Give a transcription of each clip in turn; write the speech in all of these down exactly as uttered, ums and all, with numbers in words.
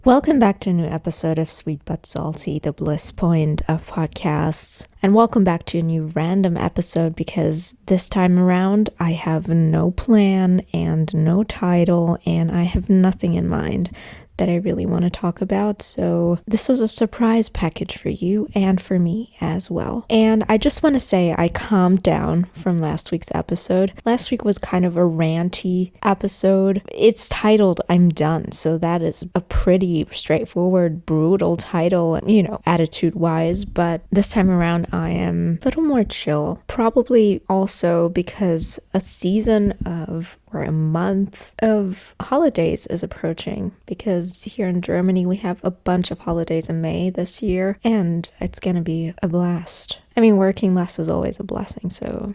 Welcome back to a new episode of Sweet But Salty, the bliss point of podcasts. And welcome back to a new random episode because this time around I have no plan and no title and I have nothing in mind that I really want to talk about. So this is a surprise package for you and for me as well. And I just want to say I calmed down from last week's episode. Last week was kind of a ranty episode. It's titled I'm Done. So that is a pretty straightforward, brutal title, you know, attitude wise. But this time around I am a little more chill. Probably also because a season of or a month of holidays is approaching, because here in Germany we have a bunch of holidays in May this year and it's gonna be a blast. I mean, working less is always a blessing, so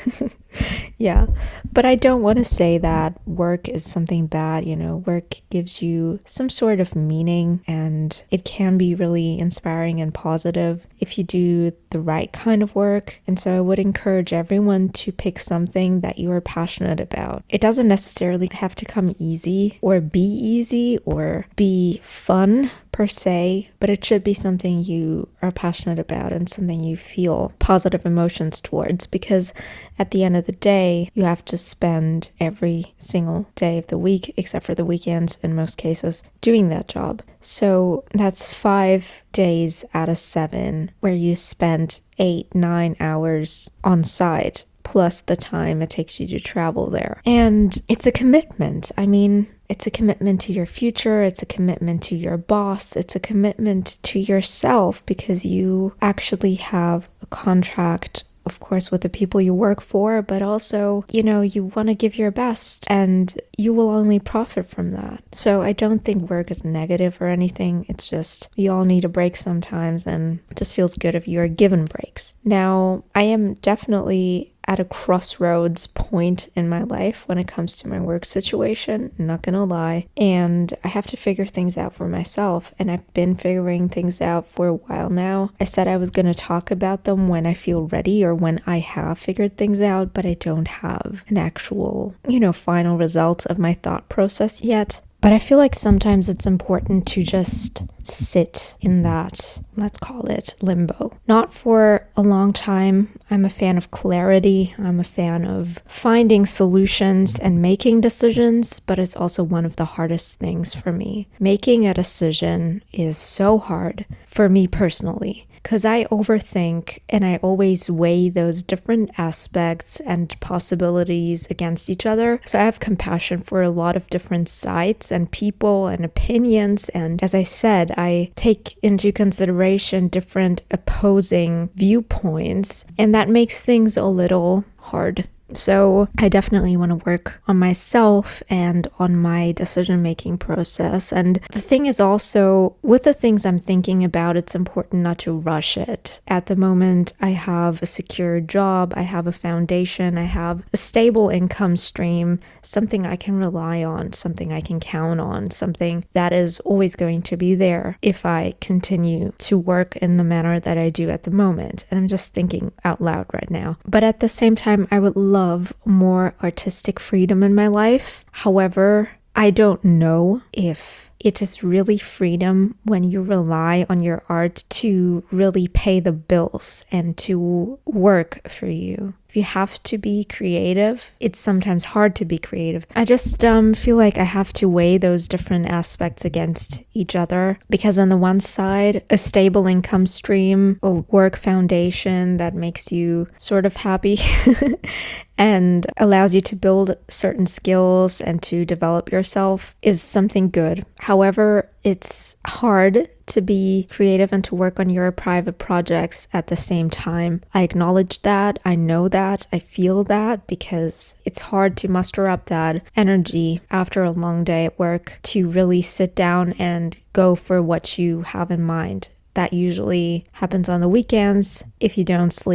yeah. But I don't want to say that work is something bad, you know. Work gives you some sort of meaning and it can be really inspiring and positive if you do the right kind of work. And so I would encourage everyone to pick something that you are passionate about. It doesn't necessarily have to come easy or be easy or be fun per se, but it should be something you are passionate about and something you feel positive emotions towards, because at the end of the day, you have to spend every single day of the week, except for the weekends in most cases, doing that job. So that's five days out of seven where you spend eight, nine hours on site, plus the time it takes you to travel there. And it's a commitment. I mean, it's a commitment to your future, it's a commitment to your boss, it's a commitment to yourself, because you actually have a contract, of course, with the people you work for, but also, you know, you want to give your best and you will only profit from that. So I don't think work is negative or anything. It's just we all need a break sometimes, and it just feels good if you are given breaks. Now, I am definitely at a crossroads point in my life when it comes to my work situation, I'm not gonna lie, and I have to figure things out for myself, and I've been figuring things out for a while now. I said I was gonna talk about them when I feel ready or when I have figured things out, but I don't have an actual, you know, final result of my thought process yet. But I feel like sometimes it's important to just sit in that, let's call it limbo. Not for a long time. I'm a fan of clarity. I'm a fan of finding solutions and making decisions, but it's also one of the hardest things for me. Making a decision is so hard for me personally, because I overthink and I always weigh those different aspects and possibilities against each other. So I have compassion for a lot of different sides and people and opinions. And as I said, I take into consideration different opposing viewpoints, and that makes things a little hard. So I definitely want to work on myself and on my decision-making process. And the thing is also, with the things I'm thinking about, it's important not to rush it. At the moment, I have a secure job, I have a foundation, I have a stable income stream, something I can rely on, something I can count on, something that is always going to be there if I continue to work in the manner that I do at the moment. And I'm just thinking out loud right now. But at the same time, I would love Love more artistic freedom in my life. However, I don't know if it is really freedom when you rely on your art to really pay the bills and to work for you. If you have to be creative, it's sometimes hard to be creative. I just um, feel like I have to weigh those different aspects against each other, because on the one side, a stable income stream, a work foundation that makes you sort of happy and allows you to build certain skills and to develop yourself is something good. However, it's hard to be creative and to work on your private projects at the same time. I acknowledge that, I know that, I feel that, because it's hard to muster up that energy after a long day at work to really sit down and go for what you have in mind. That usually happens on the weekends if you don't sleep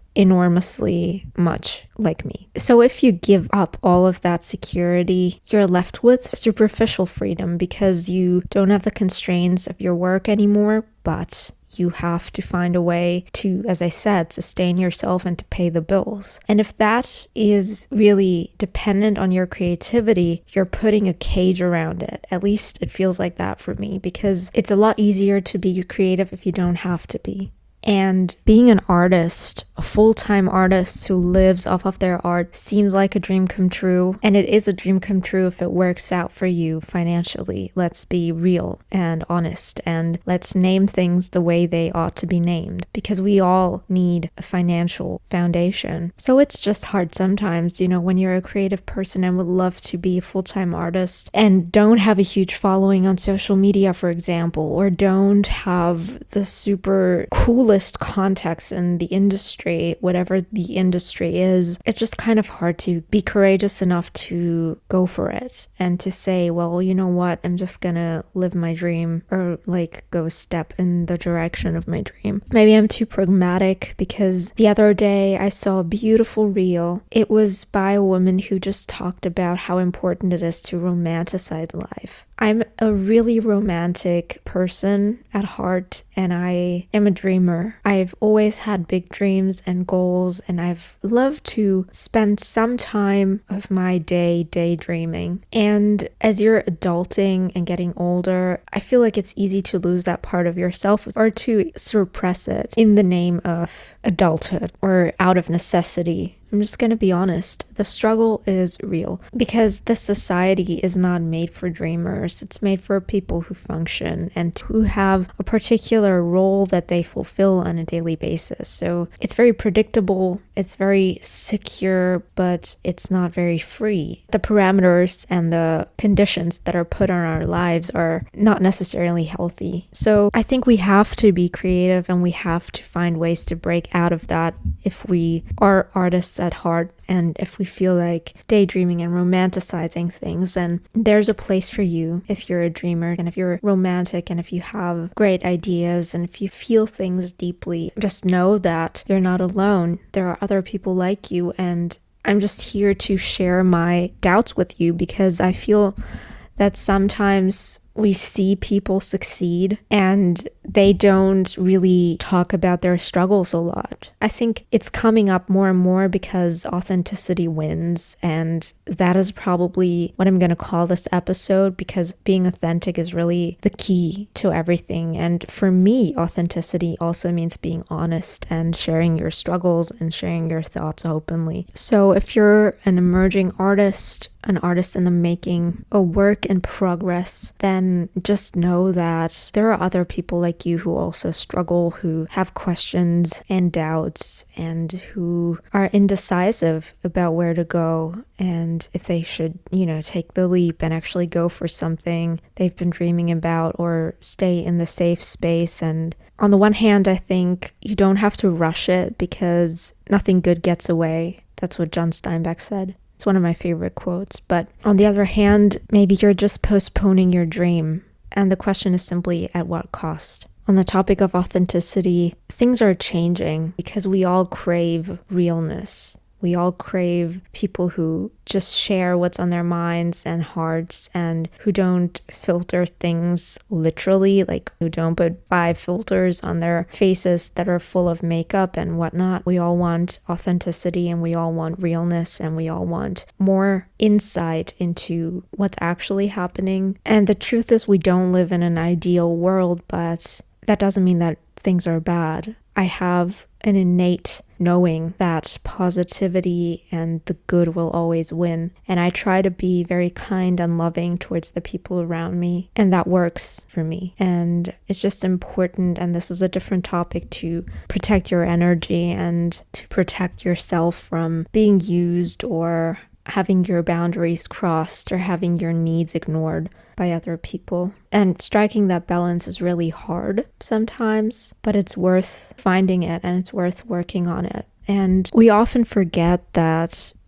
enormously much like me. So if you give up all of that security, you're left with superficial freedom because you don't have the constraints of your work anymore, but you have to find a way to, as I said, sustain yourself and to pay the bills. And if that is really dependent on your creativity, you're putting a cage around it. At least it feels like that for me, because it's a lot easier to be creative if you don't have to be. And being an artist, a full-time artist who lives off of their art, seems like a dream come true. And it is a dream come true if it works out for you financially. Let's be real and honest, and let's name things the way they ought to be named, because we all need a financial foundation. So it's just hard sometimes, you know, when you're a creative person and would love to be a full-time artist and don't have a huge following on social media, for example, or don't have the super cool contacts in the industry, whatever the industry is. It's just kind of hard to be courageous enough to go for it and to say, well, you know what, I'm just gonna live my dream, or like go a step in the direction of my dream. Maybe I'm too pragmatic, because the other day I saw a beautiful reel. It was by a woman who just talked about how important it is to romanticize life. I'm a really romantic person at heart, and I am a dreamer. I've always had big dreams and goals, and I've loved to spend some time of my day daydreaming. And as you're adulting and getting older, I feel like it's easy to lose that part of yourself, or to suppress it in the name of adulthood or out of necessity. I'm just going to be honest. The struggle is real, because this society is not made for dreamers. It's made for people who function and who have a particular role that they fulfill on a daily basis. So it's very predictable. It's very secure, but it's not very free. The parameters and the conditions that are put on our lives are not necessarily healthy. So I think we have to be creative, and we have to find ways to break out of that if we are artists at heart, and if we feel like daydreaming and romanticizing things. And there's a place for you if you're a dreamer, and if you're romantic, and if you have great ideas, and if you feel things deeply. Just know that you're not alone. There are other people like you, and I'm just here to share my doubts with you, because I feel that sometimes we see people succeed and they don't really talk about their struggles a lot. I think it's coming up more and more because authenticity wins, and that is probably what I'm going to call this episode, because being authentic is really the key to everything. And for me, authenticity also means being honest and sharing your struggles and sharing your thoughts openly. So if you're an emerging artist, an artist in the making, a work in progress, then just know that there are other people like you who also struggle, who have questions and doubts, and who are indecisive about where to go and if they should, you know, take the leap and actually go for something they've been dreaming about, or stay in the safe space. And on the one hand, I think you don't have to rush it, because nothing good gets away. That's what John Steinbeck said. It's one of my favorite quotes. But on the other hand, maybe you're just postponing your dream. And the question is simply, at what cost? On the topic of authenticity, things are changing because we all crave realness. We all crave people who just share what's on their minds and hearts, and who don't filter things literally, like who don't put five filters on their faces that are full of makeup and whatnot. We all want authenticity, and we all want realness, and we all want more insight into what's actually happening. And the truth is, we don't live in an ideal world, but that doesn't mean that things are bad. I have an innate knowing that positivity and the good will always win. And I try to be very kind and loving towards the people around me. And that works for me. And it's just important, and this is a different topic, to protect your energy and to protect yourself from being used, or having your boundaries crossed, or having your needs ignored by other people. And striking that balance is really hard sometimes, but it's worth finding it, and it's worth working on it. And we often forget that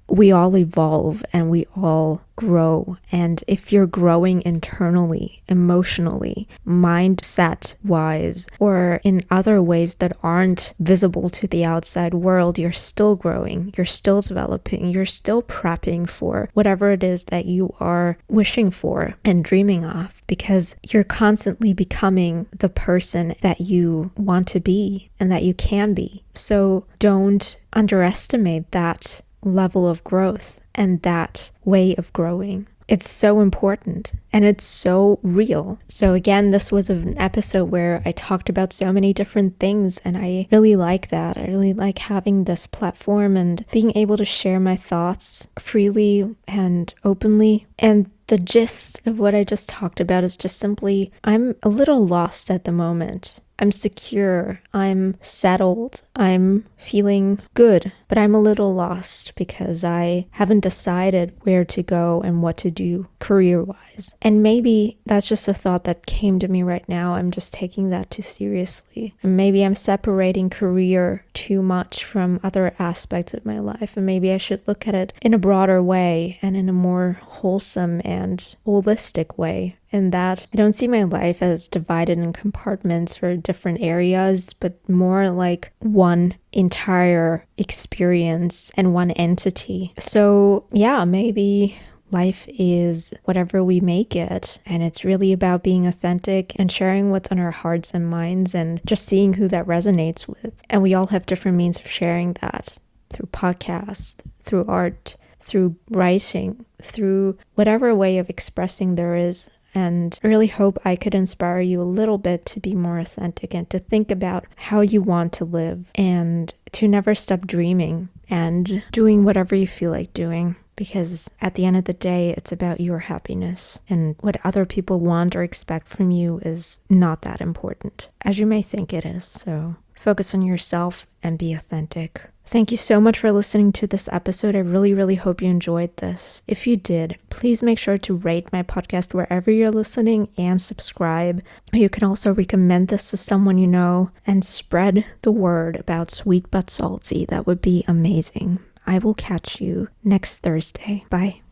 we all evolve and we all grow. And if you're growing internally, emotionally, mindset wise, or in other ways that aren't visible to the outside world, you're still growing, you're still developing, you're still prepping for whatever it is that you are wishing for and dreaming of, because you're constantly becoming the person that you want to be and that you can be. So don't underestimate that level of growth and that way of growing. It's so important and it's so real. So again, this was an episode where I talked about so many different things, and I really like that. I really like having this platform and being able to share my thoughts freely and openly. And the gist of what I just talked about is just simply, I'm a little lost at the moment. I'm secure, I'm settled, I'm feeling good, but I'm a little lost because I haven't decided where to go and what to do career-wise. And maybe that's just a thought that came to me right now. I'm just taking that too seriously. And maybe I'm separating career too much from other aspects of my life. And maybe I should look at it in a broader way and in a more wholesome and holistic way. In that I don't see my life as divided in compartments or different areas, but more like one entire experience and one entity. So yeah, maybe life is whatever we make it, and it's really about being authentic and sharing what's on our hearts and minds and just seeing who that resonates with. And we all have different means of sharing that, through podcasts, through art, through writing, through whatever way of expressing there is. And I really hope I could inspire you a little bit to be more authentic and to think about how you want to live and to never stop dreaming and doing whatever you feel like doing. Because at the end of the day, it's about your happiness, and what other people want or expect from you is not that important, as you may think it is. So focus on yourself and be authentic. Thank you so much for listening to this episode. I really, really hope you enjoyed this. If you did, please make sure to rate my podcast wherever you're listening and subscribe. You can also recommend this to someone you know and spread the word about Sweet But Salty. That would be amazing. I will catch you next Thursday. Bye.